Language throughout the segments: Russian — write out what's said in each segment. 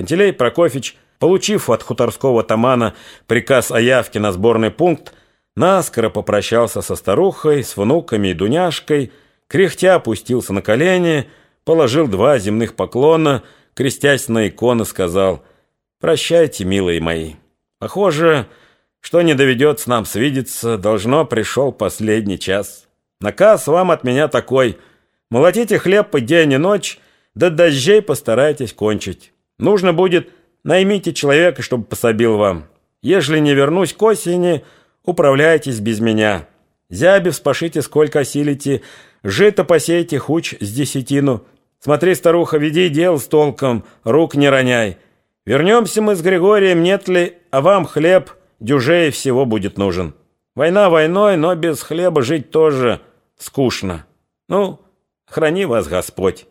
Пантелей Прокофьевич, получив от хуторского тамана приказ о явке на сборный пункт, наскоро попрощался со старухой, с внуками и Дуняшкой, кряхтя опустился на колени, положил 2 земных поклона, крестясь на иконы, сказал: «Прощайте, милые мои. Похоже, что не доведется нам свидеться, должно пришел последний час. Наказ вам от меня такой: молотите хлеб и день и ночь, до дождей постарайтесь кончить. Нужно будет, наймите человека, чтобы пособил вам. Ежели не вернусь к осени, управляйтесь без меня. Зяби вспашите, сколько осилите, жито посейте хуч с 10. Смотри, старуха, веди дел с толком, рук не роняй. Вернемся мы с Григорием, нет ли, а вам хлеб дюжей всего будет нужен. Война войной, но без хлеба жить тоже скучно. Ну, храни вас Господь».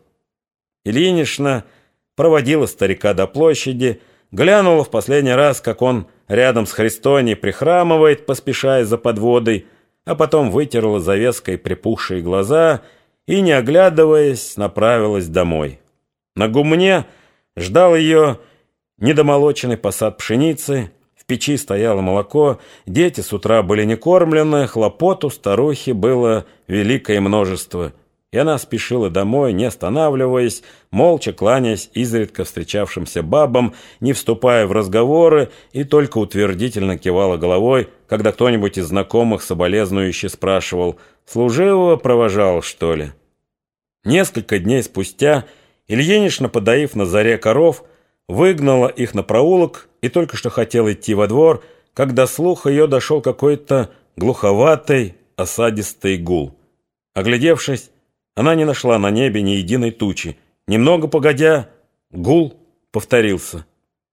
Ильинична проводила старика до площади, глянула в последний раз, как он рядом с Христоней прихрамывает, поспешая за подводой, а потом вытерла завеской припухшие глаза и, не оглядываясь, направилась домой. На гумне ждал ее недомолоченный посад пшеницы, в печи стояло молоко, дети с утра были не кормлены, хлопот у старухи было великое множество, и она спешила домой, не останавливаясь, молча кланяясь изредка встречавшимся бабам, не вступая в разговоры, и только утвердительно кивала головой, когда кто-нибудь из знакомых соболезнующе спрашивал: «Служивого провожал, что ли?». Несколько дней спустя Ильинична, подоив на заре коров, выгнала их на проулок и только что хотела идти во двор, когда слух ее дошел какой-то глуховатый, осадистый гул. Оглядевшись, она не нашла на небе ни единой тучи. Немного погодя, гул повторился.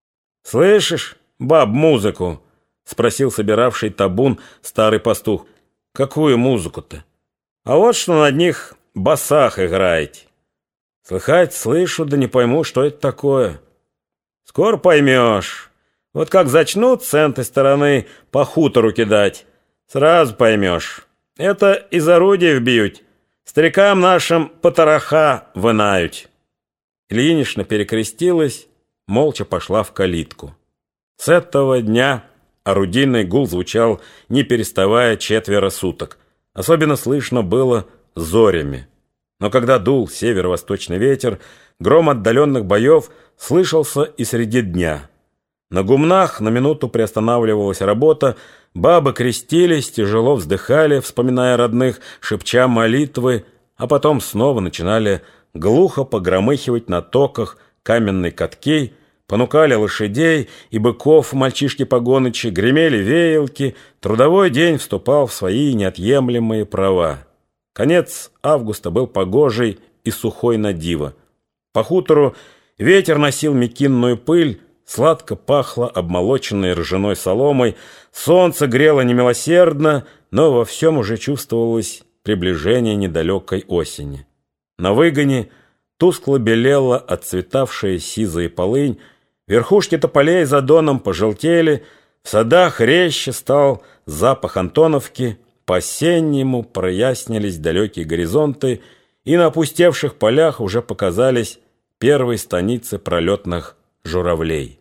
«Слышишь, баб, музыку?» — спросил собиравший табун старый пастух. «Какую музыку-то?» «А вот что на одних басах играете». «Слыхать, слышу, да не пойму, что это такое». «Скоро поймешь. Вот как зачнут с этой стороны по хутору кидать, сразу поймешь. Это из орудия вбьют. Старикам нашим потороха вынают». Ильинична перекрестилась, молча пошла в калитку. С этого дня орудийный гул звучал, не переставая, 4 суток. Особенно слышно было зорями. Но когда дул северо-восточный ветер, гром отдаленных боев слышался и среди дня. На гумнах на минуту приостанавливалась работа, бабы крестились, тяжело вздыхали, вспоминая родных, шепча молитвы, а потом снова начинали глухо погромыхивать на токах каменной катки, понукали лошадей и быков мальчишки-погонычи, гремели веялки, трудовой день вступал в свои неотъемлемые права. Конец августа был погожий и сухой на диво. По хутору ветер носил мекинную пыль, сладко пахло обмолоченной ржаной соломой, солнце грело немилосердно, но во всем уже чувствовалось приближение недалекой осени. На выгоне тускло белела отцветавшая сизая полынь, верхушки тополей за доном пожелтели, в садах резче стал запах Антоновки, по-осеннему прояснились далекие горизонты, и на опустевших полях уже показались первые станицы пролетных журавлей.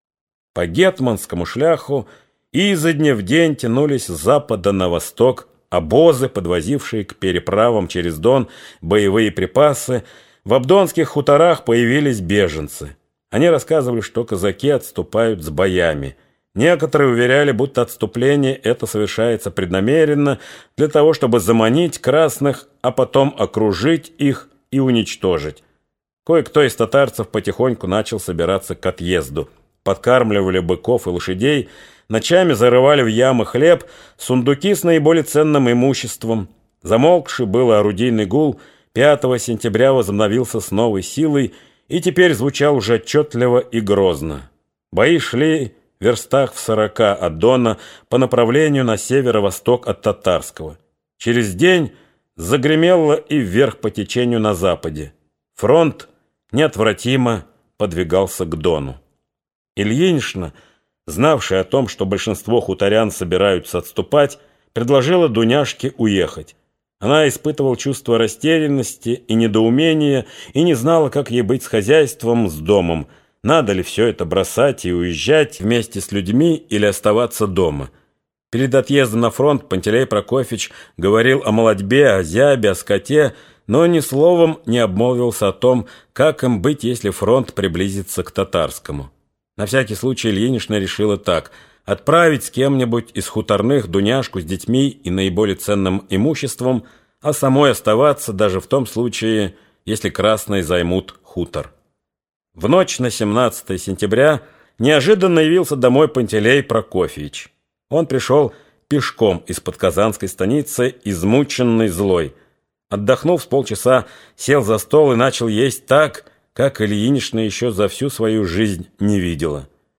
По гетманскому шляху изо дня в день тянулись с запада на восток обозы, подвозившие к переправам через Дон боевые припасы. В абдонских хуторах появились беженцы. Они рассказывали, что казаки отступают с боями. Некоторые уверяли, будто отступление это совершается преднамеренно для того, чтобы заманить красных, а потом окружить их и уничтожить. Кое-кто из татарцев потихоньку начал собираться к отъезду. Подкармливали быков и лошадей, ночами зарывали в ямы хлеб, сундуки с наиболее ценным имуществом. Замолкший был орудийный гул 5 сентября возобновился с новой силой и теперь звучал уже отчетливо и грозно. Бои шли в верстах в 40 от Дона по направлению на северо-восток от Татарского. Через день загремело и вверх по течению на западе. Фронт неотвратимо подвигался к Дону. Ильинична, знавшая о том, что большинство хуторян собираются отступать, предложила Дуняшке уехать. Она испытывала чувство растерянности и недоумения и не знала, как ей быть с хозяйством, с домом. надо ли все это бросать и уезжать вместе с людьми или оставаться дома. Перед отъездом на фронт Пантелей Прокофьевич говорил о молодьбе, о зябе, о скоте, но ни словом не обмолвился о том, как им быть, если фронт приблизится к Татарскому. На всякий случай Ильинична решила так: отправить с кем-нибудь из хуторных Дуняшку с детьми и наиболее ценным имуществом, а самой оставаться даже в том случае, если красные займут хутор. В ночь на 17 сентября неожиданно явился домой Пантелей Прокофьевич. Он пришел пешком из-под Казанской станицы, измученный, злой. Отдохнув с полчаса, сел за стол и начал есть так, как Ильинична еще за всю свою жизнь не видела.